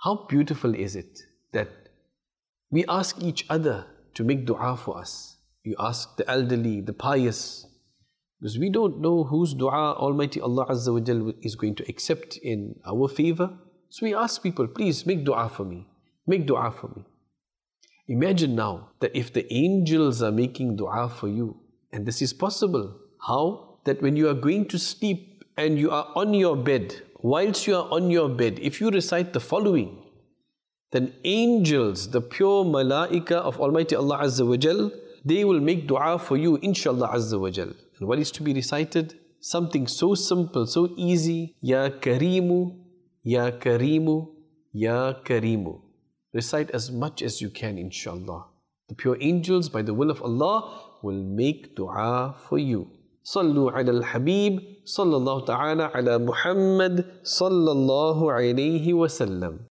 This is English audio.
How beautiful is it that we ask each other to make dua for us. You ask the elderly, the pious, because we don't know whose dua Almighty Allah Azza wa Jal is going to accept in our favor. So we ask people, please make dua for me. Make dua for me. Imagine now that if the angels are making dua for you, and this is possible, how? That when you are going to sleep and you are on your bed, whilst you are on your bed, if you recite the following, then angels, the pure malaika of Almighty Allah Azza wa Jal, they will make dua for you, inshallah Azza wa Jal. And what is to be recited? Something so simple, so easy. Ya Kareemu, Ya Kareemu, Ya Kareemu. Recite as much as you can, inshallah. The pure angels, by the will of Allah, will make dua for you. Sallu ala al-Habib, sallallahu ta'ala ala Muhammad, sallallahu alayhi wa sallam.